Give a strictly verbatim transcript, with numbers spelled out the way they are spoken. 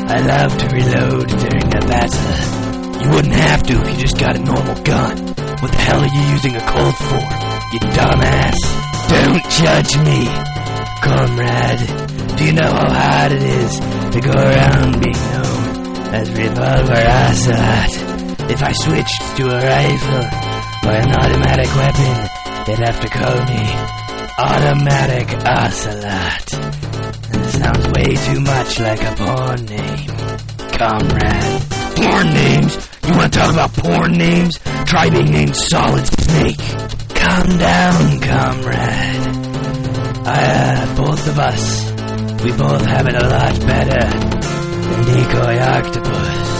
I love to reload during a battle. You wouldn't have to if you just got a normal gun. What the hell are you using a Colt for, you dumbass? Don't judge me, comrade. Do you know how hard it is to go around being known as Revolver Ocelot? If I switched to a rifle or an automatic weapon, they'd have to call me Automatic Ocelot. And it sounds way too much like a porn name, comrade. Porn names? You want to talk about porn names? Try being named Solid Snake. Calm down, comrade. Uh, both of us, we both have it a lot better than Decoy Octopus.